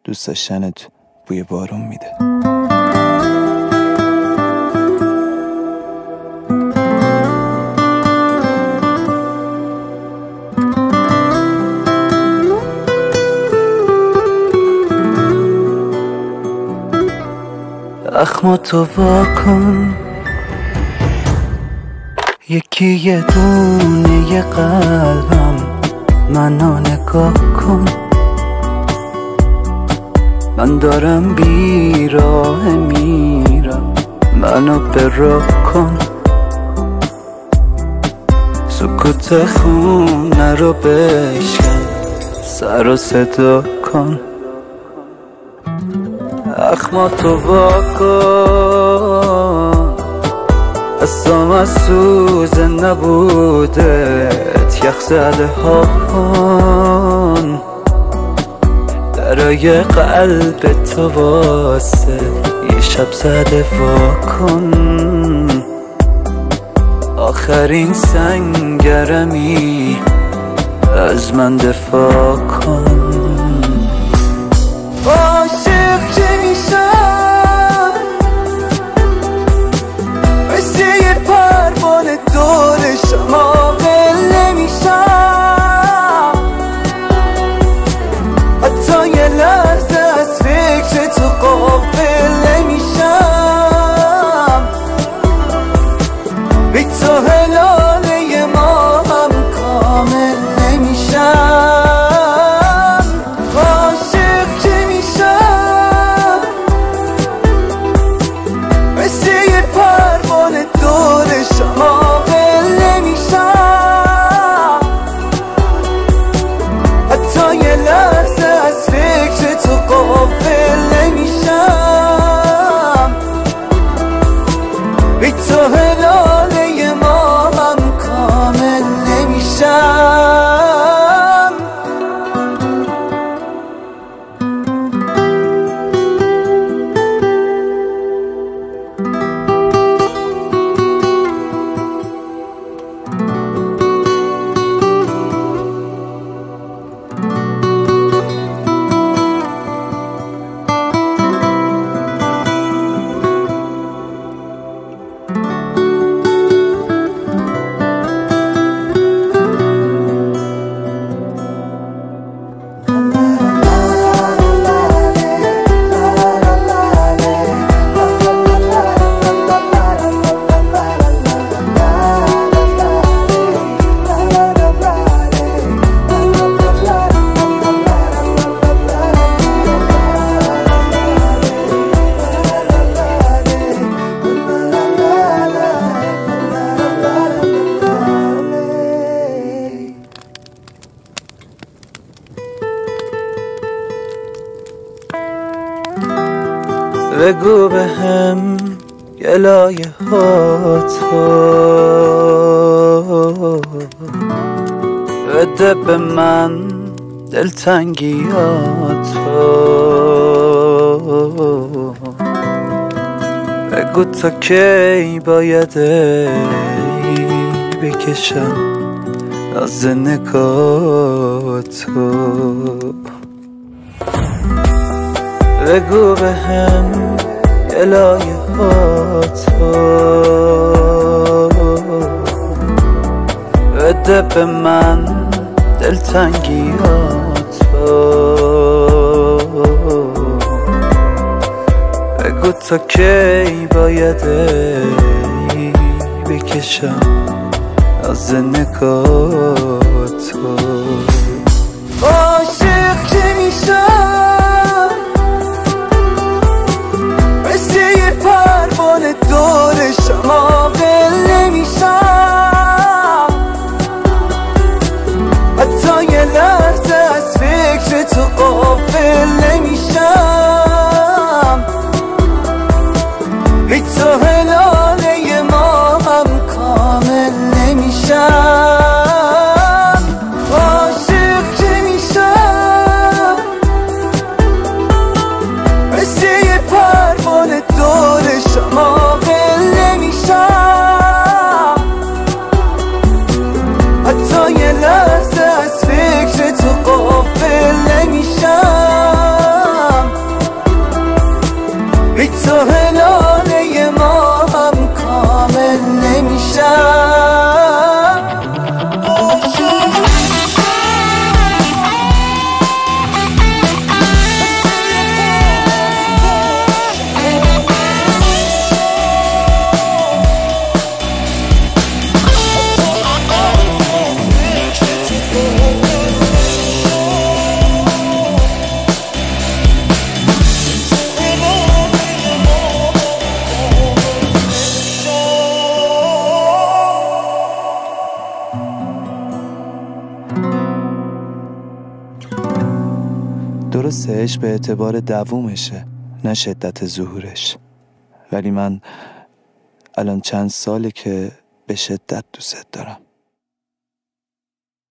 دوست داشتنت بوی بارون میده. زخماتو واکن، یکی یه دونه قلبم منو نگاه کن. من دارم بیراه میرم، منو براه کن. سکوت خونه رو بشکن، سر و صدا کن. زخماتو واکن، اصلا از سوز نبودت یخ زده ها کن. درای قلب تو واسه یه شب زده وا کن. آخرین سنگرمی از من دفاع کن. عاشق که میشم مثل یه پروانه دور شما ول نمیشم. حتی یه لحظه از فکر تو غافل نمیشم. بی تو هلاله ما هم کامل نمیشم. عاشق که میشم مثل یه پروانه دور شما ول نمیشم. حتی یه لحظه از فکر تو غافل نمیشم. بی تو هلاله ما هم کامل نمیشم. بگو بهم گلایه هاتو، بده به من دلتنگیاتو. بگو تا کی باید بکشم از نگاتو. بگو بهم گلایه هاتو، بده به من دلتنگیاتو. بگو تا کی باید بکشم از نگاتو. عاشق که میشم مثل یه پروانه دور شما ول نمیشم. حتی یه لحظه از فکر تو غافل نمیشم. بی تو هلاله ما هم کامل نمیشم. تو هلاله ما هم کامل نمیشم. درسته عشق به اعتبار دوومشه نه شدت ظهورش، ولی من الان چند ساله که به شدت دوست دارم.